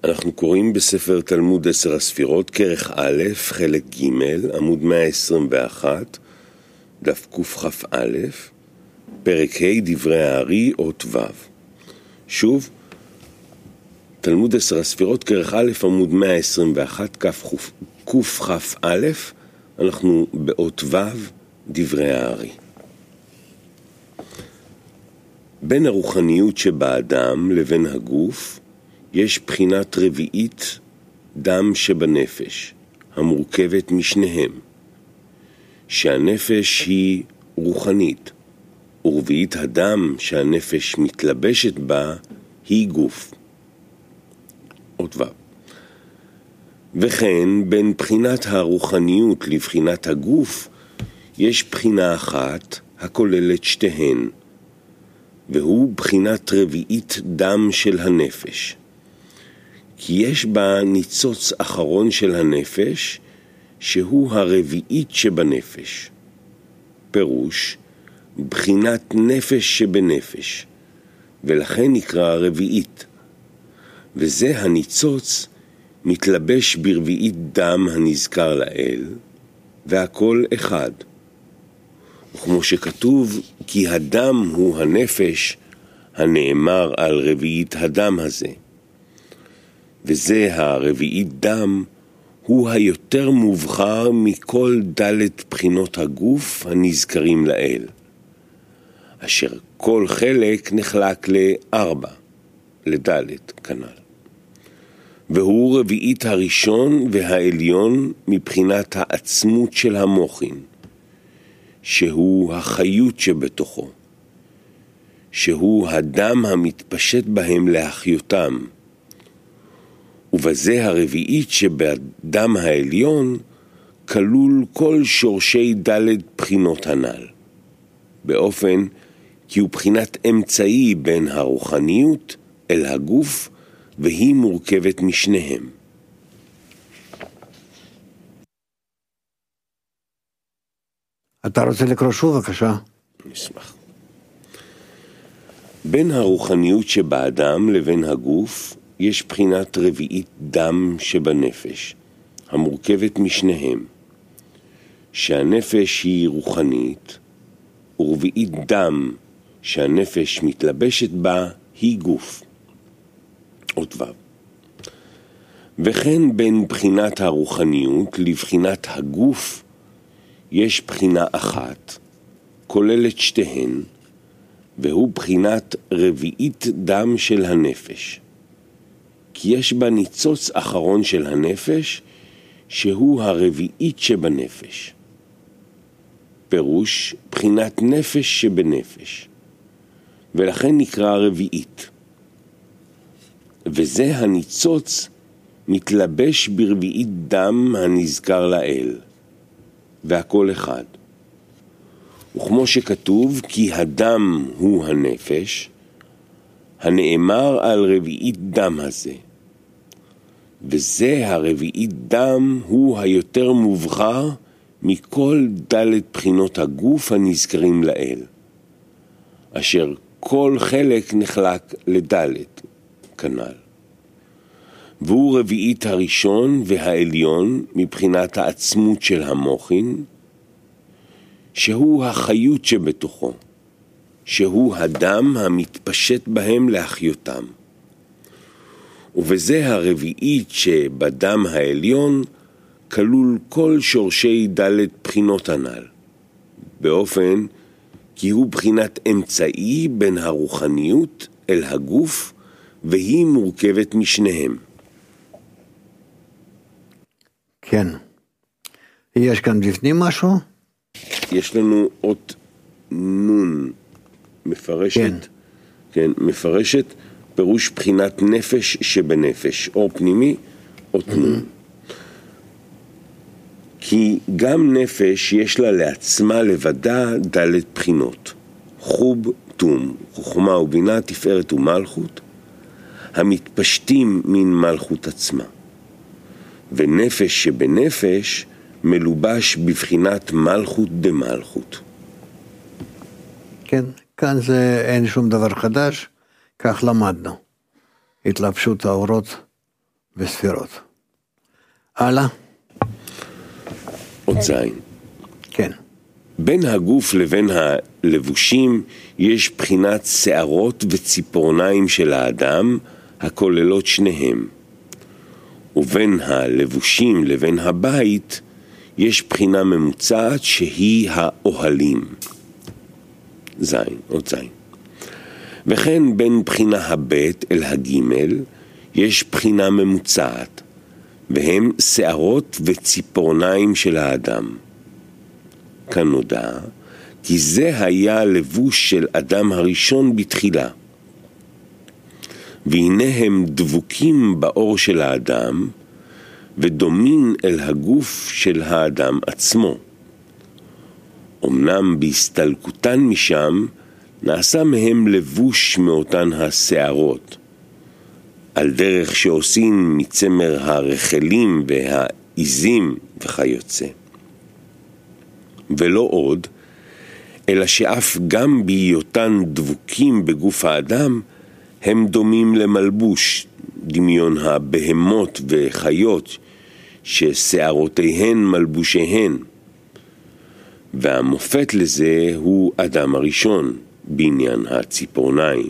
אנחנו קוראים בספר תלמוד 10 הספירות, כרך א', חלק ג', עמוד 121, דף קכ"א, פרק ה', דברי הארי, אות ו'. שוב, תלמוד 10 הספירות, כרך א', עמוד 121, קכ"א, אנחנו באות ו', דברי הארי. בין הרוחניות שבאדם לבין הגוף, יש בחינת רביעית דם שבנפש, המורכבת משניהם, שהנפש היא רוחנית, ורביעית הדם שהנפש מתלבשת בה היא גוף. אות ו'. וכן בין בחינת הרוחניות לבחינת הגוף, יש בחינה אחת הכוללת שתיהן, והוא בחינת רביעית דם של הנפש. כי יש בה ניצוץ אחרון של הנפש, שהוא הרביעית שבנפש. פירוש, בחינת נפש שבנפש, ולכן נקרא רביעית. וזה הניצוץ מתלבש ברביעית דם הנזכר לאל, והכל אחד. וכמו שכתוב, כי הדם הוא הנפש, הנאמר על רביעית הדם הזה. וזה הרביעית דם, הוא היותר מובחר מכל דלת בחינות הגוף הנזכרים לאל, אשר כל חלק נחלק ל4, לדלת כנ"ל. והוא רביעית הראשון והעליון מבחינת העצמות של המוחין, שהוא החיות שבתוכו, שהוא הדם המתפשט בהם להחיותם, ובזה הרביעית שבדם העליון כלול כל שורשי דלת בחינות הנ"ל, באופן כי הוא בחינת אמצעי בין הרוחניות אל הגוף, והיא מורכבת משניהם. אתה רוצה לקרוא שוב בבקשה? נשמח. בין הרוחניות שבאדם לבין הגוף, יש בחינת רביעית דם שבנפש, המורכבת משניהם, שהנפש היא רוחנית, ורביעית דם שהנפש מתלבשת בה היא גוף. אות ו'. וכן בין בחינת הרוחניות לבחינת הגוף, יש בחינה אחת, כוללת שתיהן, והוא בחינת רביעית דם של הנפש. כי יש בה ניצוץ אחרון של הנפש, שהוא הרביעית שבנפש. פירוש, בחינת נפש שבנפש, ולכן נקרא רביעית. וזה הניצוץ מתלבש ברביעית דם הנזכר לאל, והכל אחד. וכמו שכתוב, כי הדם הוא הנפש, הנאמר על רביעית דם הזה. וזה הרביעית דם הוא היותר מובחר מכל דלת בחינות הגוף הנזכרים לאל, אשר כל חלק נחלק לדלת כנ"ל. והוא רביעית הראשון והעליון מבחינת העצמות של המוחין, שהוא החיות שבתוכו, שהוא הדם המתפשט בהם להחיותם. ובזה הרביעית שבדם העליון כלול כל שורשי דלת בחינות הנ"ל, באופן כי הוא בחינת אמצעי בין הרוחניות אל הגוף, והיא מורכבת משניהם. כן. יש כאן בפנים משהו? יש לנו אות נון מפרשת, כן, מפרשת פירוש בחינת נפש שבנפש, אור פנימי, אות נון. כי גם נפש יש לה לעצמה לבדה דלת בחינות, חוב, תום, חוכמה ובינה, תפארת ומלכות, המתפשטים מן מלכות עצמה. ונפש שבנפש מלובש בבחינת מלכות דמלכות. כן, כאן זה אין שום דבר חדש, כך למדנו. התלבשות האורות וספירות. הלאה? עוד זין. כן. בין הגוף לבין הלבושים יש בחינת שערות וציפורניים של האדם הכוללות שניהם. ובין הלבושים לבין הבית יש בחינה ממוצעת שהיא האוהלים. זין, עוד זין. וכן בין בחינה הבית אל הגימל יש בחינה ממוצעת, והם שערות וציפורניים של האדם. כאן נודע כי זה היה הלבוש של אדם הראשון בתחילה. והנה הם דבוקים באור של האדם, ודומים אל הגוף של האדם עצמו. אמנם בהסתלקותן משם, נעשה מהם לבוש מאותן השערות, על דרך שעושים מצמר הרחלים והעיזים וכיוצא. ולא עוד, אלא שאף גם בהיותן דבוקים בגוף האדם, הם דומים למלבוש, דמיון הבהמות וחיות, ששערותיהן מלבושיהן. והמופת לזה הוא אדם הראשון, בעניין הציפורניים.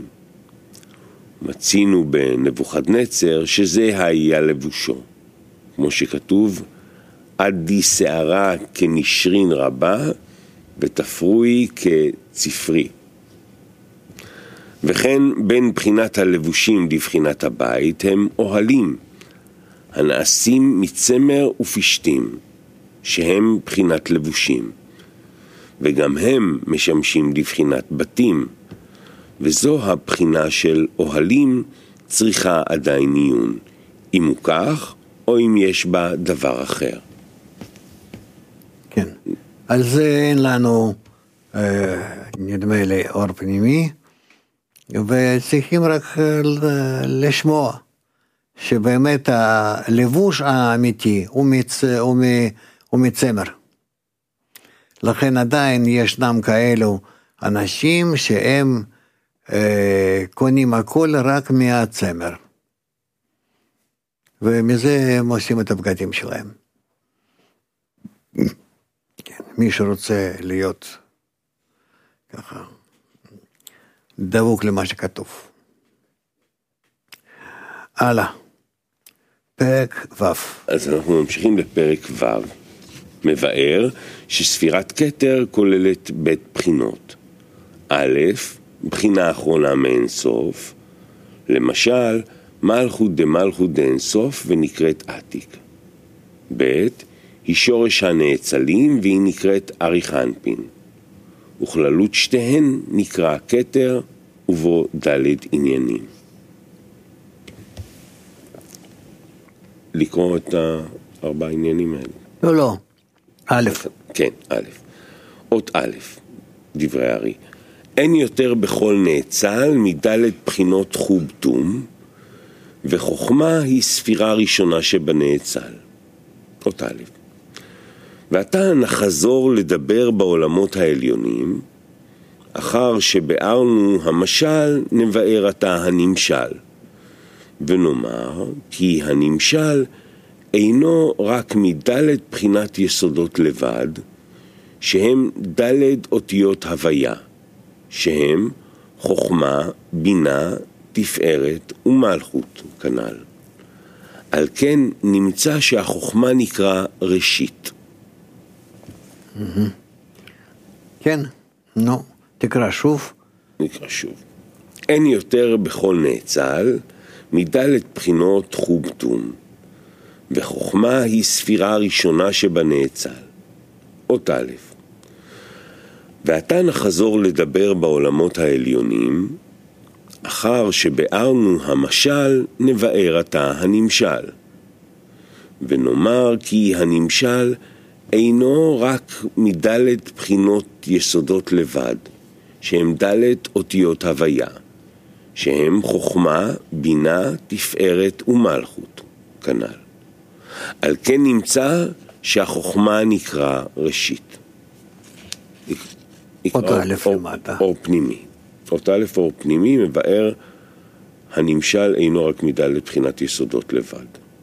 מצינו בנבוכדנצר שזה היה לבושו, כמו שכתוב, עדי שערה כנשרין רבה ותפרוי כצפרי. וכן בין בחינת הלבושים לבחינת הבית הם אוהלים, הנעשים מצמר ופשתים, שהם בחינת לבושים, וגם הם משמשים לבחינת בתים, וזו הבחינה של אוהלים צריכה עדיין עיון, אם הוא כך או אם יש בה דבר אחר. כן, על זה אין לנו נדמה לי אור פנימי, וצריכים רק לשמוע שבאמת הלבוש האמיתי הוא מצמר. לכן עדיין ישנם כאלו אנשים שהם קונים הכל רק מהצמר, ומזה הם עושים את הבגדים שלהם. כן, מי שרוצה להיות ככה דבוק למה שכתוב. הלאה, פרק ו'. אז אנחנו ממשיכים לפרק ו', מבאר שספירת כתר כוללת בית בחינות. א', בחינה אחרונה מאין סוף, למשל מלכות דמלכות דאין סוף ונקראת עתיק. ב', היא שורש הנאצלים והיא נקראת אריך אנפין. וכללות שתיהן נקרא כתר ובו ד' עניינים. לקרוא את הארבע עניינים האלה. לא, א'. כן, א'. אות א', דברי הארי. אין יותר בכל נאצל מדלת בחינות חובטום, וחוכמה היא ספירה ראשונה שבנאצל. אות א'. ועתה נחזור לדבר בעולמות העליונים, אחר שבארנו המשל נבאר עתה הנמשל, ונאמר כי הנמשל אינו רק מדלת בחינת יסודות לבד, שהם דלת אותיות הוויה, שהם חוכמה, בינה, תפארת ומלכות כנ"ל. על כן נמצא שהחוכמה נקרא ראשית. כן, נו, תקרא שוב. נקרא שוב. אין יותר בכל נאצל מדלת בחינות חובטום, וחוכמה היא ספירה ראשונה שבנאצל. אות א'. ועתה נחזור לדבר בעולמות העליונים, אחר שבארנו המשל נבאר עתה הנמשל. ונאמר כי הנמשל אינו רק מדלת בחינות יסודות לבד, שהם דלת אותיות הוויה, שהם חוכמה, בינה, תפארת ומלכות, כנ"ל. על כן נמצא שהחוכמה נקרא ראשית. אות א' למטה. אור פנימי. אות א' אור פנימי מבאר הנמשל אינו רק מדלת בחינת יסודות לבד.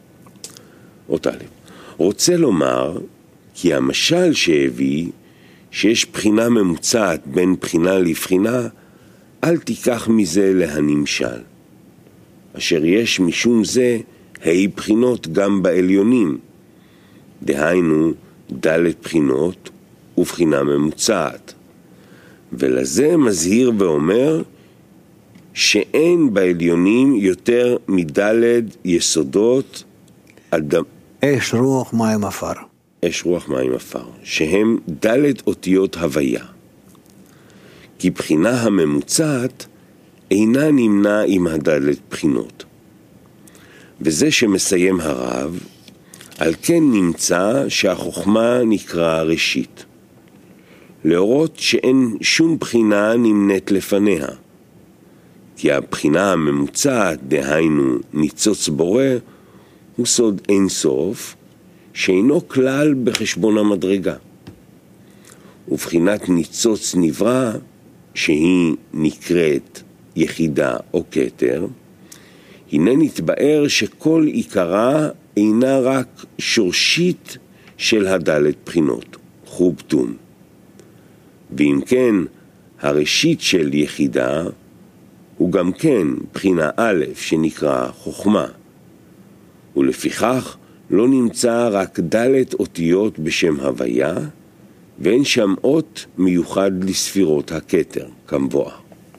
אות א', רוצה לומר כי המשל שהביא, שיש בחינה ממוצעת בין בחינה לבחינה, אל תיקח מזה להנמשל. אשר יש משום זה ה' בחינות גם בעליונים, דהיינו ד' בחינות ובחינה ממוצעת. ולזה מזהיר ואומר שאין בעליונים יותר מד' יסודות אדם. אש, רוח, מים, עפר. אש, רוח, מים, עפר, שהם ד' אותיות הוויה. כי בחינה הממוצעת אינה נמנה עם הד' בחינות. וזה שמסיים הרב, על כן נמצא שהחוכמה נקרא ראשית. להורות שאין שום בחינה נמנית לפניה. כי הבחינה הממוצעת, דהיינו ניצוץ בורא, הוא סוד אין סוף, שאינו כלל בחשבון המדרגה. ובחינת ניצוץ נברא, שהיא נקראת יחידה או כתר, הנה נתבאר שכל עיקרה אינה רק שורשית של הד' בחינות, חובטום. ואם כן, הראשית של יחידה הוא גם כן בחינה א' שנקרא חוכמה, ולפיכך לא נמצא רק ד' אותיות בשם הוויה, ואין שם אות מיוחד לספירות הכתר, כמבואר.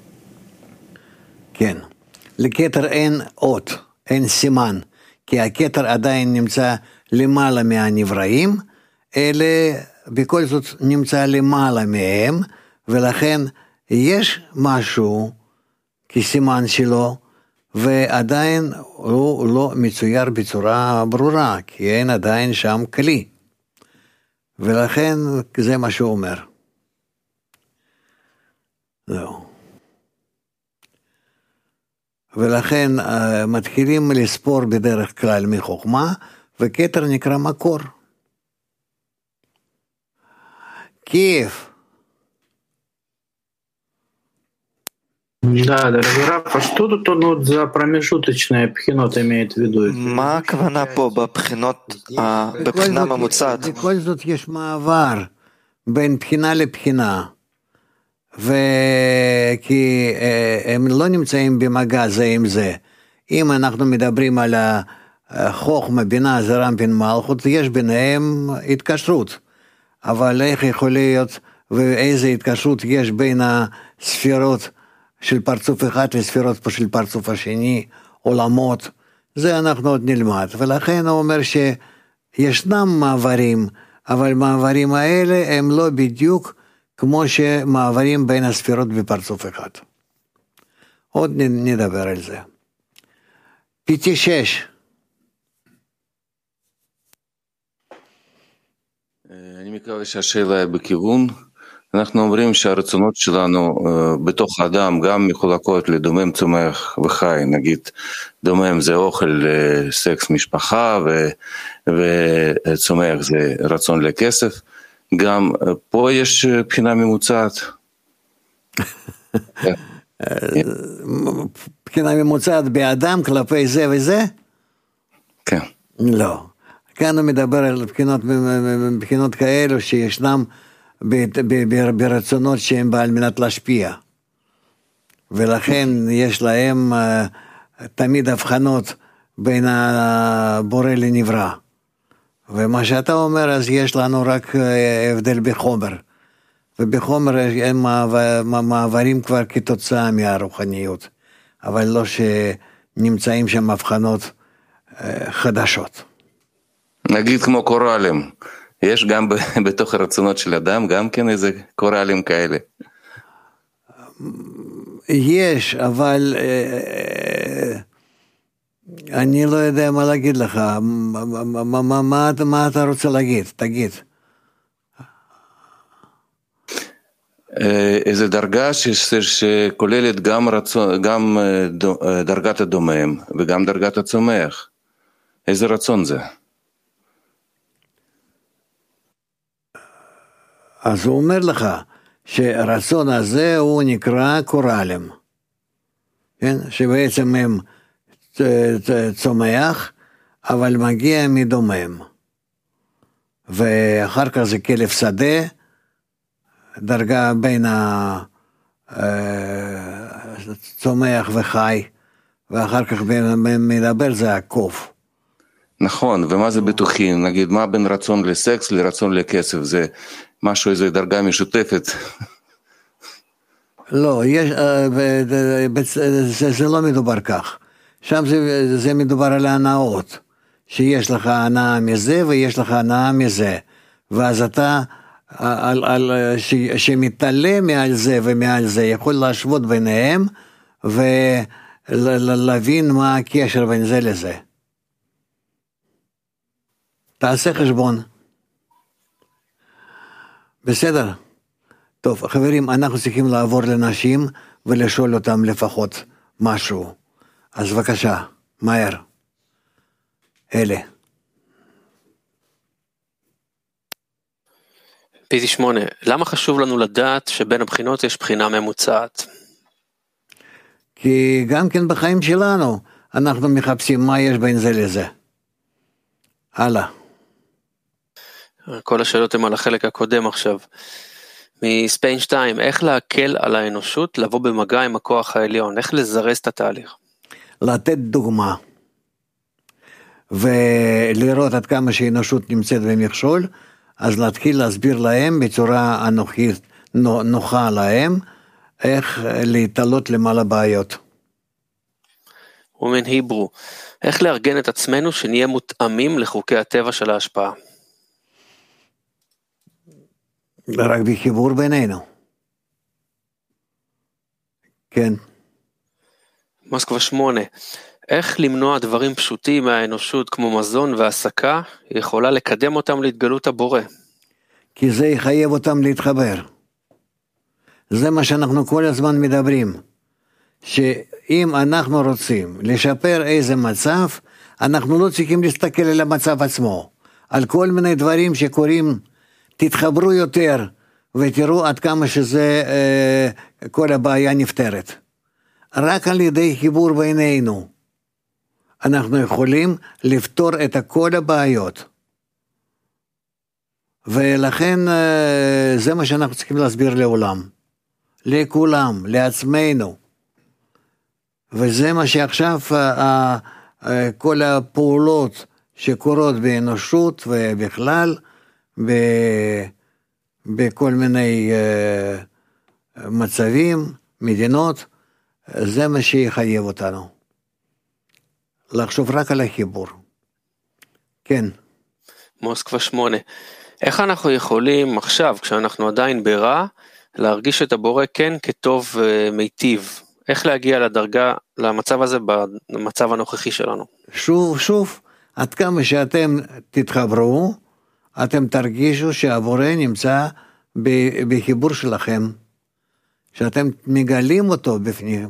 כן, לכתר אין אות, אין סימן, כי הכתר עדיין נמצא למעלה מהנבראים, אלה בכל זאת נמצא למעלה מהם, ולכן יש משהו כסימן שלו, ועדיין הוא לא מצויר בצורה ברורה, כי אין עדיין שם כלי. ולכן זה מה שהוא אומר. זהו. ולכן מתחילים לספור בדרך כלל מחוכמה, וכתר נקרא מקור. Киев. Да, дорогой Раф, а что тут он вот за промежуточное бхинот имеет в виду? מה הכוונה פה בבחינה ממוצעת? בכל זאת יש מעבר בין בחינה לבחינה, וכי הם לא נמצאים במגע זה עם זה. אם אנחנו מדברים על החוכמה, בינה, זרע, בין מלכות, יש ביניהם התקשרות. אבל איך יכול להיות ואיזה התקשרות יש בין הספירות של פרצוף אחד לספירות של פרצוף השני, עולמות, זה אנחנו עוד נלמד. ולכן הוא אומר שישנם מעברים, אבל מעברים האלה הם לא בדיוק כמו שמעברים בין הספירות בפרצוף אחד. עוד נדבר על זה. פיתי 6. אני מקווה שהשאלה בכיוון. אנחנו אומרים שהרצונות שלנו בתוך האדם גם מחולקות לדומם, צומח וחי. נגיד דומם זה אוכל, סקס, משפחה, וצומח זה רצון לכסף. גם פה יש בחינה ממוצעת. בחינה ממוצעת באדם כלפי זה וזה? כן. לא. כאן הוא מדבר על בחינות כאלו שישנם ברצונות שהם על מנת להשפיע. ולכן יש להם תמיד הבחנות בין הבורא לנברא. ומה שאתה אומר, אז יש לנו רק הבדל בחומר. ובחומר הם מעברים כבר כתוצאה מהרוחניות. אבל לא שנמצאים שם הבחנות חדשות. נגיד כמו קורלים. יש גם בתוך הרצונות של אדם, גם כן איזה קורלים כאלה. יש, אבל אני לא יודע מה להגיד לך. מה אתה רוצה להגיד? תגיד. איזה דרגה שכוללת גם דרגת הדומם וגם דרגת הצומח. איזה רצון זה? אז הוא אומר לך שהרצון הזה הוא נקרא קורלים, כן? שבעצם הם צומח, אבל מגיע מדומם, ואחר כך זה כלב שדה, דרגה בין הצומח וחי, ואחר כך מדבר זה הקוף. נכון, ומה זה בטוחים? נגיד, מה בין רצון לסקס לרצון לכסף? זה משהו, איזו דרגה משותפת? לא, זה לא מדובר כך. שם זה מדובר על הנאות, שיש לך הנאה מזה ויש לך הנאה מזה, ואז אתה שמתעלה מעל זה ומעל זה, יכול להשוות ביניהם, ולהבין מה הקשר בין זה לזה. תעשה חשבון. בסדר? טוב, חברים, אנחנו צריכים לעבור לנשים ולשאול אותם לפחות משהו. אז בבקשה, מהר. אלה. פיזי 8, למה חשוב לנו לדעת שבין הבחינות יש בחינה ממוצעת? כי גם כן בחיים שלנו אנחנו מחפשים מה יש בין זה לזה. הלאה. כל השאלות הן על החלק הקודם עכשיו. מספיין 2, איך להקל על האנושות לבוא במגע עם הכוח העליון? איך לזרז את התהליך? לתת דוגמה. ולראות עד כמה שהאנושות נמצאת במכשול, אז להתחיל להסביר להם בצורה אנוכית, נוחה להם, איך להתעלות למעלה בעיות. ומן היברו, איך לארגן את עצמנו שנהיה מותאמים לחוקי הטבע של ההשפעה? רק בחיבור בינינו. כן. מוסקבה 8, איך למנוע דברים פשוטים מהאנושות כמו מזון והעסקה, יכולה לקדם אותם להתגלות הבורא? כי זה יחייב אותם להתחבר. זה מה שאנחנו כל הזמן מדברים. שאם אנחנו רוצים לשפר איזה מצב, אנחנו לא צריכים להסתכל על המצב עצמו. על כל מיני דברים שקורים, תתחברו יותר, ותראו עד כמה שזה, כל הבעיה נפתרת. רק על ידי חיבור בינינו, אנחנו יכולים לפתור את כל הבעיות. ולכן זה מה שאנחנו צריכים להסביר לעולם. לכולם, לעצמנו. וזה מה שעכשיו כל הפעולות שקורות באנושות ובכלל, בכל מיני מצבים, מדינות, זה מה שיחייב אותנו. לחשוב רק על החיבור. כן. מוסקבה 8, איך אנחנו יכולים עכשיו, כשאנחנו עדיין ברע, להרגיש את הבורא כן כטוב מיטיב? איך להגיע לדרגה, למצב הזה במצב הנוכחי שלנו? שוב, עד כמה שאתם תתחברו, אתם תרגישו שהבורא נמצא בחיבור שלכם, שאתם מגלים אותו בפנים.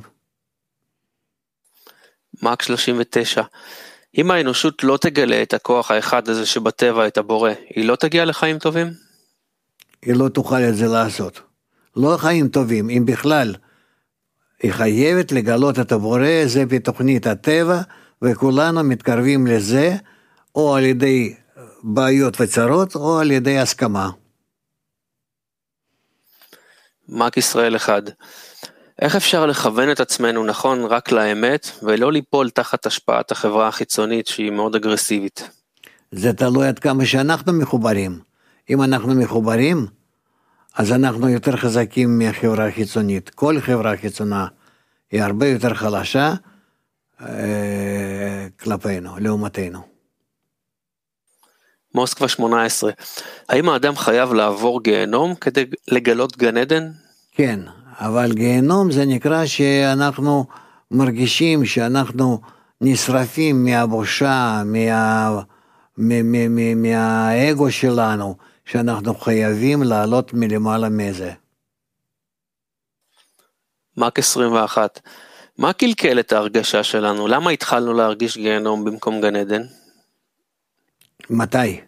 מק 39, אם האנושות לא תגלה את הכוח האחד הזה שבטבע, את הבורא, היא לא תגיע לחיים טובים? היא לא תוכל את זה לעשות. לא חיים טובים, אם בכלל. היא חייבת לגלות את הבורא, זה בתוכנית הטבע, וכולנו מתקרבים לזה, או על ידי בעיות וצרות, או על ידי הסכמה. מק ישראל 1, איך אפשר לכוון את עצמנו נכון רק לאמת, ולא ליפול תחת השפעת החברה החיצונית שהיא מאוד אגרסיבית? זה תלוי עד כמה שאנחנו מחוברים. אם אנחנו מחוברים, אז אנחנו יותר חזקים מהחברה החיצונית. כל חברה חיצונה היא הרבה יותר חלשה כלפינו, לעומתנו. מוסקבה 18, האם האדם חייב לעבור גיהנום כדי לגלות גן עדן? כן, אבל גיהנום זה נקרא שאנחנו מרגישים שאנחנו נשרפים מהבושה, מהאגו שלנו, שאנחנו חייבים לעלות מלמעלה מזה. מק 21, מה קלקל את ההרגשה שלנו? למה התחלנו להרגיש גיהנום במקום גן עדן? מתי?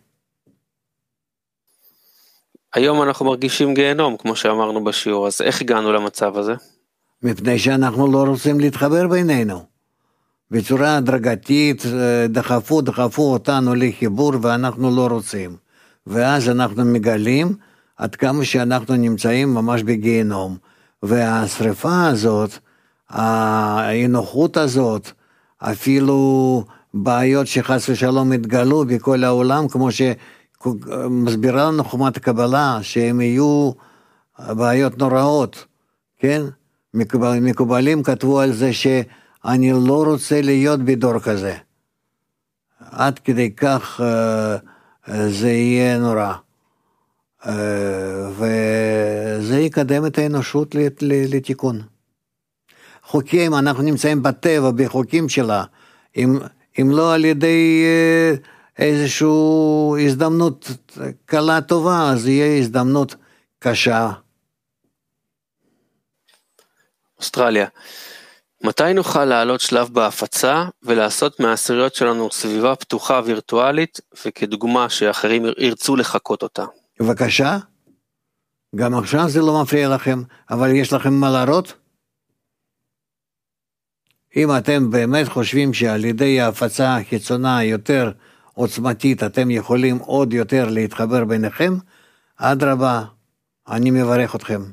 היום אנחנו מרגישים גיהנום, כמו שאמרנו בשיעור, אז איך הגענו למצב הזה? מפני שאנחנו לא רוצים להתחבר בינינו. בצורה הדרגתית, דחפו אותנו לחיבור ואנחנו לא רוצים. ואז אנחנו מגלים עד כמה שאנחנו נמצאים ממש בגיהנום. והשריפה הזאת, האנוחות הזאת, אפילו בעיות שחס ושלום התגלו בכל העולם, כמו שמסבירה לנו חומת הקבלה, שהם יהיו בעיות נוראות, כן? מקובלים כתבו על זה שאני לא רוצה להיות בדור כזה. עד כדי כך זה יהיה נורא. וזה יקדם את האנושות לתיקון. חוקים, אנחנו נמצאים בטבע, בחוקים שלה, אם לא על ידי איזושהי הזדמנות קלה טובה, אז יהיה הזדמנות קשה. אוסטרליה, מתי נוכל לעלות שלב בהפצה ולעשות מהעשיריות שלנו סביבה פתוחה וירטואלית, וכדוגמה שאחרים ירצו לחכות אותה? בבקשה, גם עכשיו זה לא מפריע לכם, אבל יש לכם מה להראות? אם אתם באמת חושבים שעל ידי ההפצה החיצונה יותר עוצמתית, אתם יכולים עוד יותר להתחבר ביניכם, אדרבה, אני מברך אתכם.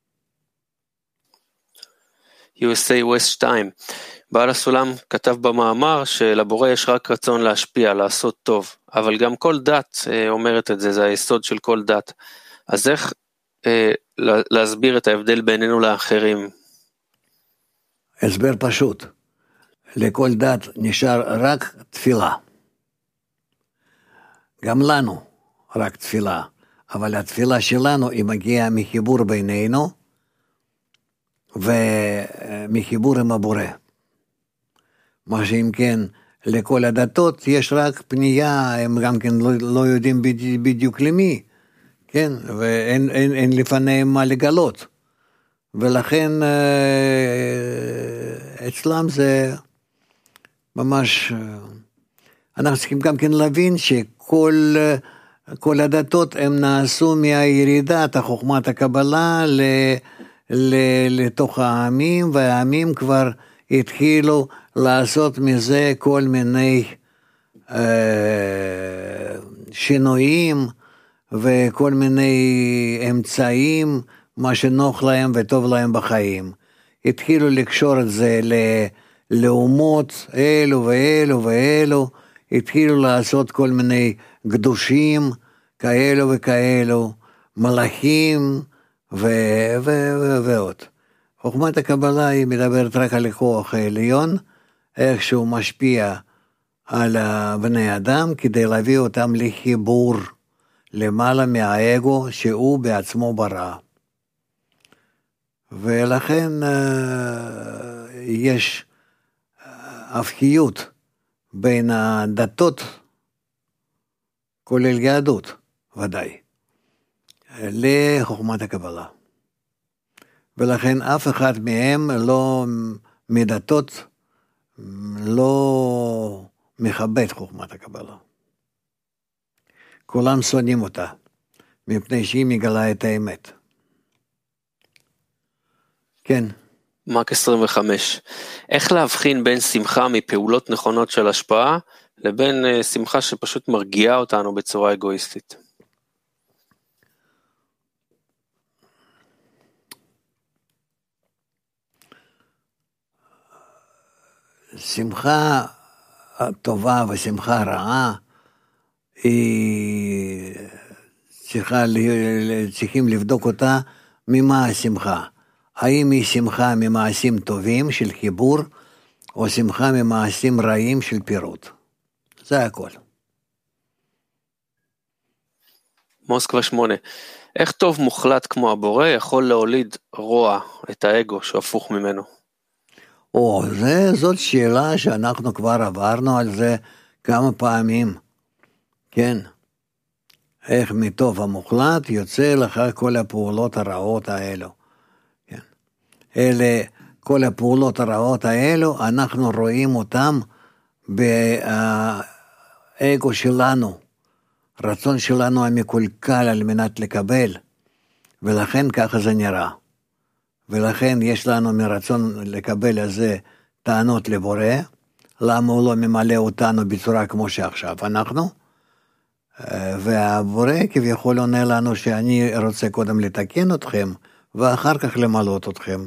USA West 2, בעל הסולם כתב במאמר שלבורא יש רק רצון להשפיע, לעשות טוב, אבל גם כל דת אומרת את זה, זה היסוד של כל דת. אז איך להסביר את ההבדל בינינו לאחרים? הסבר פשוט, לכל דת נשאר רק תפילה. גם לנו רק תפילה, אבל התפילה שלנו היא מגיעה מחיבור בינינו, ומחיבור עם הבורא. מה שאם כן, לכל הדתות יש רק פנייה, הם גם כן לא יודעים בדיוק למי, כן, ואין לפניהם מה לגלות. ולכן אצלם זה ממש, אנחנו צריכים גם כן להבין שכל הדתות הם נעשו מהירידת החוכמת הקבלה לתוך העמים, והעמים כבר התחילו לעשות מזה כל מיני שינויים וכל מיני אמצעים, מה שנוח להם וטוב להם בחיים. התחילו לקשור את זה לאומות, אלו ואלו ואלו, התחילו לעשות כל מיני קדושים, כאלו וכאלו, מלאכים ועוד. חוכמת הקבלה היא מדברת רק על הכוח העליון, איך שהוא משפיע על בני אדם, כדי להביא אותם לחיבור למעלה מהאגו שהוא בעצמו ברא. ולכן יש הבחיות בין הדתות, כולל יהדות, ודאי, לחוכמת הקבלה. ולכן אף אחד מהם לא מדתות, לא מכבד חוכמת הקבלה. כולם שונאים אותה, מפני שהיא מגלה את האמת. כן. מק 25. איך להבחין בין שמחה מפעולות נכונות של השפעה, לבין שמחה שפשוט מרגיעה אותנו בצורה אגואיסטית? שמחה טובה ושמחה רעה, צריכים לבדוק אותה ממה השמחה. האם היא שמחה ממעשים טובים של חיבור, או שמחה ממעשים רעים של פירוט. זה הכל. מוסקבה 8. איך טוב מוחלט כמו הבורא יכול להוליד רוע, את האגו שהפוך ממנו? זאת שאלה שאנחנו כבר עברנו על זה כמה פעמים. כן. איך מטוב המוחלט יוצא לך כל הפעולות הרעות האלו. כן. כל הפעולות הרעות האלו, אנחנו רואים אותם באגו שלנו, רצון שלנו המקולקל על מנת לקבל, ולכן ככה זה נראה. ולכן יש לנו מרצון לקבל הזה טענות לבורא, למה הוא לא ממלא אותנו בצורה כמו שעכשיו אנחנו, והבורא כביכול עונה לנו שאני רוצה קודם לתקן אתכם, ואחר כך למלות אתכם.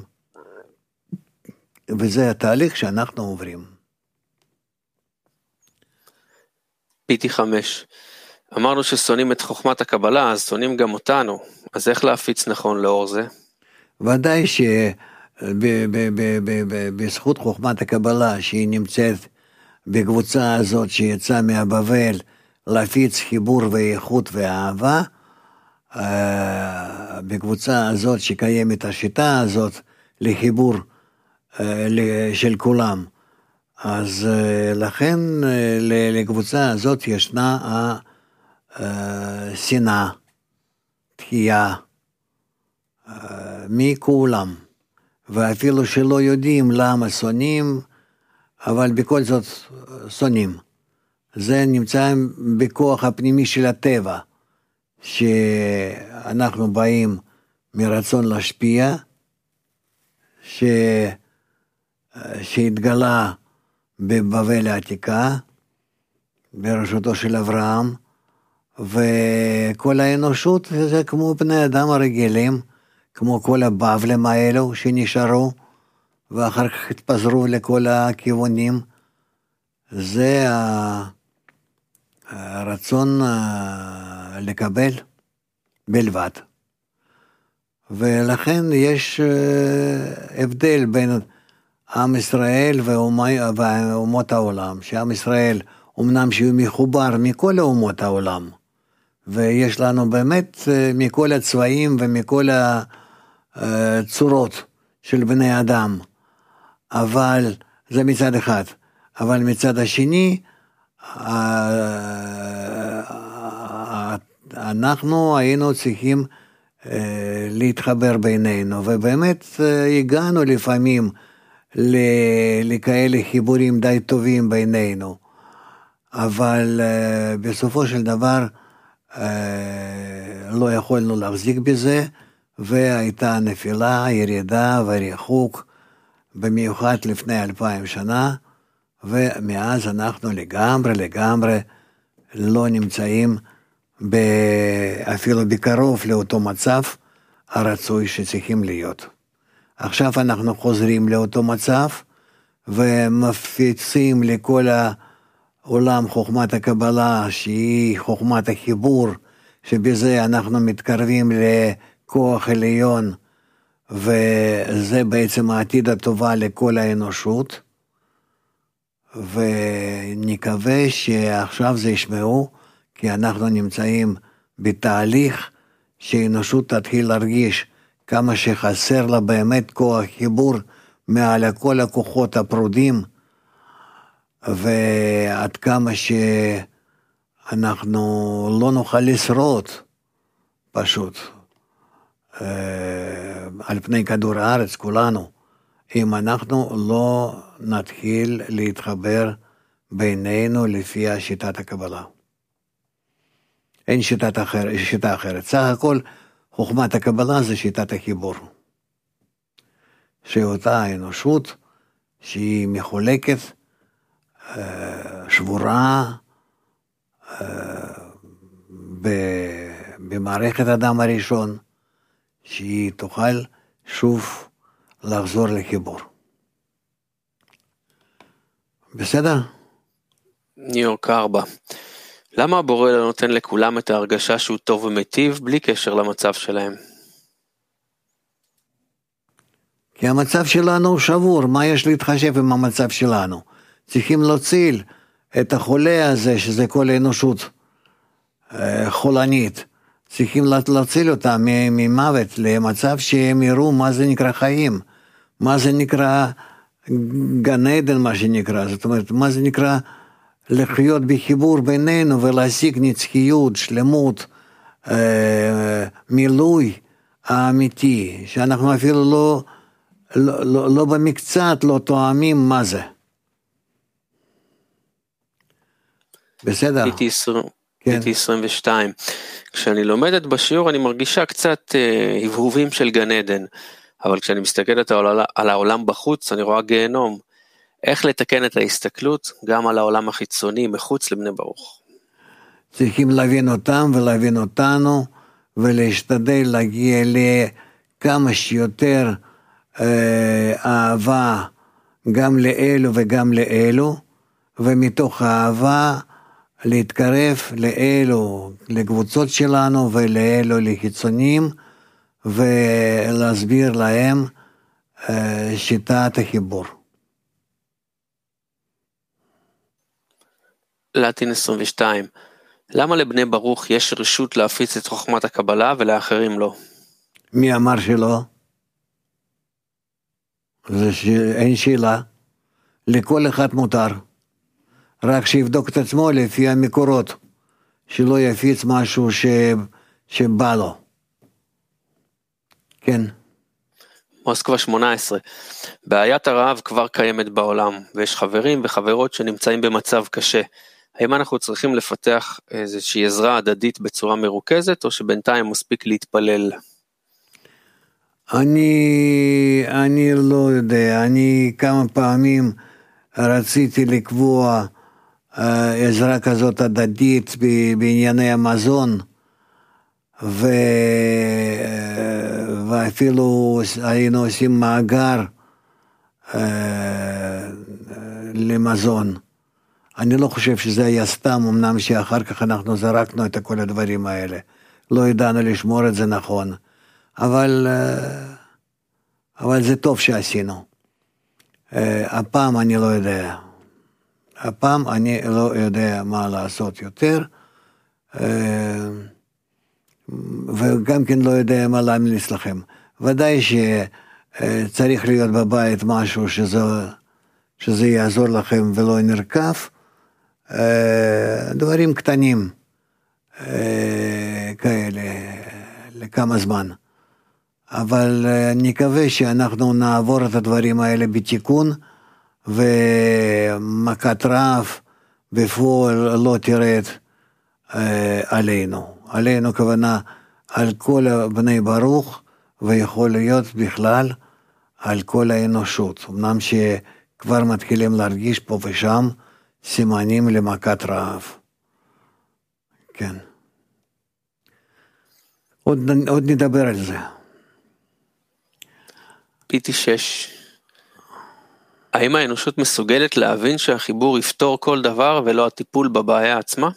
וזה התהליך שאנחנו עוברים. פיטי 5. אמרנו ששונאים את חוכמת הקבלה, אז שונאים גם אותנו. אז איך להפיץ נכון לאור זה? ודאי שבזכות חוכמת הקבלה שהיא נמצאת בקבוצה הזאת שיצאה מהבבל להפיץ חיבור ואיכות ואהבה, בקבוצה הזאת שקיימת השיטה הזאת לחיבור של כולם, אז לכן לקבוצה הזאת ישנה השנאה, תחייה מכולם, ואפילו שלא יודעים למה שונאים, אבל בכל זאת שונאים. זה נמצא בכוח הפנימי של הטבע, שאנחנו באים מרצון להשפיע, שהתגלה בבבל העתיקה, בראשותו של אברהם, וכל האנושות זה כמו בני אדם הרגילים, כמו כל הבבלים האלו שנשארו, ואחר כך התפזרו לכל הכיוונים. זה הרצון לקבל בלבד. ולכן יש הבדל בין עם ישראל ואומות העולם, שעם ישראל אמנם שהוא מחובר מכל אומות העולם, ויש לנו באמת מכל הצבעים ומכל הצורות של בני אדם, אבל זה מצד אחד, אבל מצד השני אנחנו היינו צריכים להתחבר בינינו, ובאמת הגענו לפעמים לכאלה חיבורים די טובים בינינו, אבל בסופו של דבר לא יכולנו להחזיק בזה, והייתה נפילה, ירידה וריחוק, במיוחד לפני 2000 שנה, ומאז אנחנו לגמרי לא נמצאים אפילו בקרוב לאותו מצב הרצוי שצריכים להיות. עכשיו אנחנו חוזרים לאותו מצב, ומפיצים לכל העולם חוכמת הקבלה, שהיא חוכמת החיבור, שבזה אנחנו מתקרבים לכוח עליון, וזה בעצם העתיד הטובה לכל האנושות, ונקווה שעכשיו זה ישמעו, כי אנחנו נמצאים בתהליך שהאנושות תתחיל להרגיש כמה שחסר לה באמת כוח חיבור מעל כל הכוחות הפרודים, ועד כמה שאנחנו לא נוכל לשרוד פשוט על פני כדור הארץ כולנו, אם אנחנו לא נתחיל להתחבר בינינו לפי שיטת הקבלה. אין שיטה אחרת. סך הכל חוכמת הקבלה זה שיטת החיבור. שאותה האנושות שהיא מחולקת, שבורה במערכת אדם הראשון, שהיא תוכל שוב לחזור לחיבור. בסדר? ניו יורק 4. למה הבורא לא נותן לכולם את ההרגשה שהוא טוב ומיטיב בלי קשר למצב שלהם? כי המצב שלנו הוא שבור, מה יש להתחשב עם המצב שלנו? צריכים להציל את החולה הזה, שזה כל האנושות חולנית, צריכים להציל אותה ממוות למצב שהם יראו מה זה נקרא חיים, מה זה נקרא גן עדן, מה שנקרא, זאת אומרת, מה זה נקרא לחיות בחיבור בינינו ולהשיג נצחיות, שלמות, מילוי האמיתי, שאנחנו אפילו לא במקצת לא תואמים מה זה. בסדר? פיטי 22. כשאני לומדת בשיעור אני מרגישה קצת הבהובים של גן עדן, אבל כשאני מסתכלת על העולם בחוץ אני רואה גיהנום. איך לתקן את ההסתכלות גם על העולם החיצוני מחוץ לבני ברוך? צריכים להבין אותם ולהבין אותנו, ולהשתדל להגיע לכמה שיותר אהבה גם לאלו וגם לאלו, ומתוך האהבה להתקרב לאלו, לקבוצות שלנו ולאלו לחיצונים, ולהסביר להם שיטת החיבור. לטין 22. למה לבני ברוך יש רשות להפיץ את חוכמת הקבלה ולאחרים לא? מי אמר שלא? אין שאלה. לכל אחד מותר. רק שיבדוק את עצמו לפי המקורות. שלא יפיץ משהו שבא לו. כן. מוסקבה 18. בעיית הרעב כבר קיימת בעולם, ויש חברים וחברות שנמצאים במצב קשה. האם אנחנו צריכים לפתח איזושהי עזרה הדדית בצורה מרוכזת, או שבינתיים מספיק להתפלל? אני לא יודע, אני כמה פעמים רציתי לקבוע עזרה כזאת הדדית בענייני המזון, ואפילו היינו עושים מאגר למזון. אני לא חושב שזה היה סתם, אמנם שאחר כך אנחנו זרקנו את כל הדברים האלה. לא ידענו לשמור את זה נכון. אבל זה טוב שעשינו. הפעם אני לא יודע. הפעם אני לא יודע מה לעשות יותר. וגם כן לא יודע מה להמליץ לכם. ודאי שצריך להיות בבית משהו שזה יעזור לכם ולא נרקף. דברים קטנים כאלה לכמה זמן. אבל נקווה שאנחנו נעבור את הדברים האלה בתיקון, ומכת רעב בפועל לא תרד עלינו. עלינו כוונה על כל בני ברוך, ויכול להיות בכלל על כל האנושות. אמנם שכבר מתחילים להרגיש פה ושם סימנים למכת רעב. כן. עוד נדבר על זה. פיטי 6. האם האנושות מסוגלת להבין שהחיבור יפתור כל דבר ולא הטיפול בבעיה עצמה?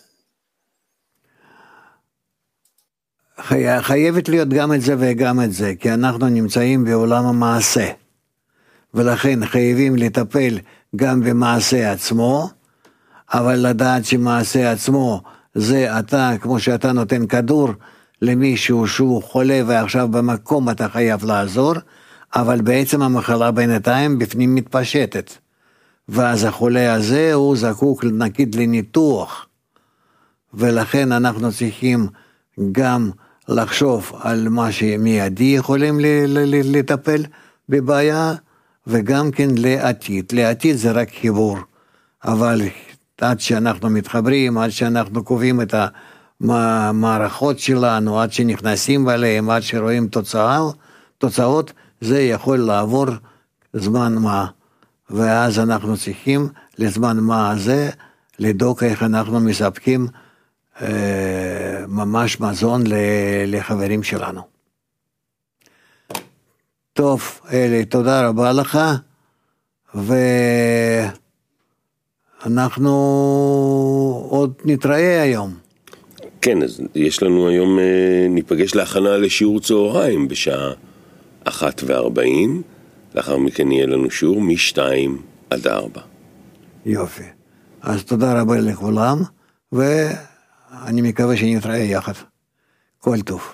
חייבת להיות גם את זה וגם את זה, כי אנחנו נמצאים בעולם המעשה, ולכן חייבים לטפל גם במעשה עצמו, אבל לדעת שמעשה עצמו זה אתה, כמו שאתה נותן כדור למישהו שהוא חולה ועכשיו במקום אתה חייב לעזור, אבל בעצם המחלה בינתיים בפנים מתפשטת, ואז החולה הזה הוא זקוק נגיד לניתוח, ולכן אנחנו צריכים גם לחשוב על מה שמיידי יכולים לטפל בבעיה, וגם כן לעתיד. לעתיד זה רק חיבור, אבל עד שאנחנו מתחברים, עד שאנחנו קובעים את המערכות שלנו, עד שנכנסים עליהם, עד שרואים תוצאות, זה יכול לעבור זמן מה, ואז אנחנו צריכים לזמן מה הזה לדאוג איך אנחנו מספקים ממש מזון לחברים שלנו. טוב, אלי, תודה רבה לך, ואנחנו עוד נתראה היום. כן, אז יש לנו היום, ניפגש להכנה לשיעור צהריים בשעה 1:40, לאחר מכן יהיה לנו שיעור מ-2 עד 4. יופי. אז תודה רבה לכולם, ואני מקווה שנתראה יחד. כל טוב.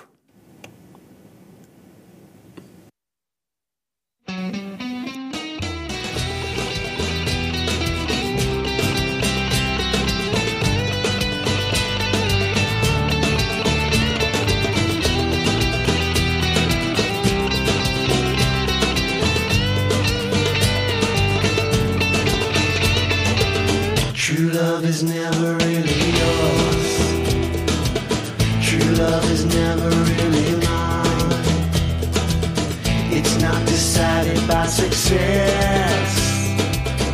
True love is never really yours. True love is never really mine. It's not decided by success.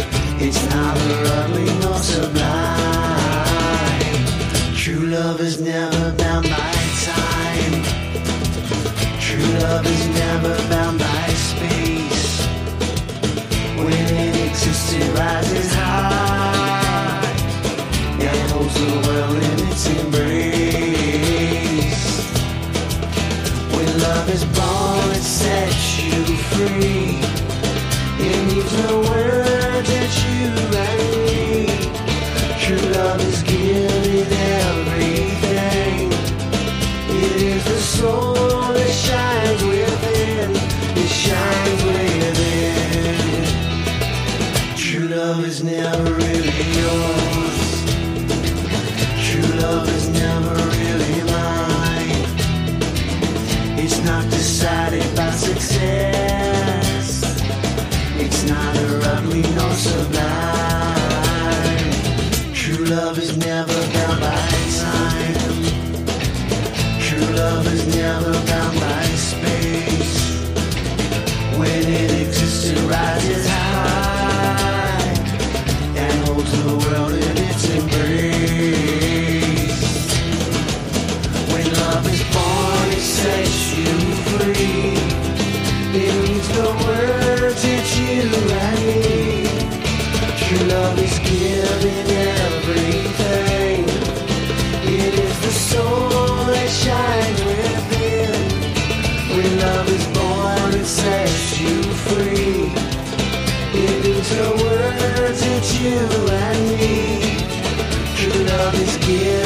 It's neither ugly nor sublime. True love is never bound by time. True love is never bound by space. When it exists, it rises high and holds the world in its embrace. When love is born, it sets you free. It needs no word that you and me. True love is giving everything. It is the soul that shines within. It shines within. True love is never really yours. True love is never really mine. It's not decided by success. It's neither ugly nor sublime. True love is never bound by time. True love is never bound by space. When it exists, it rises high and holds the world in its embrace. When love is born, it sets you free. It needs no words, it's you and me. True love is giving everything. It is the soul that shines within. When love is born, it sets you free. It needs no words, it's you and me. True love is giving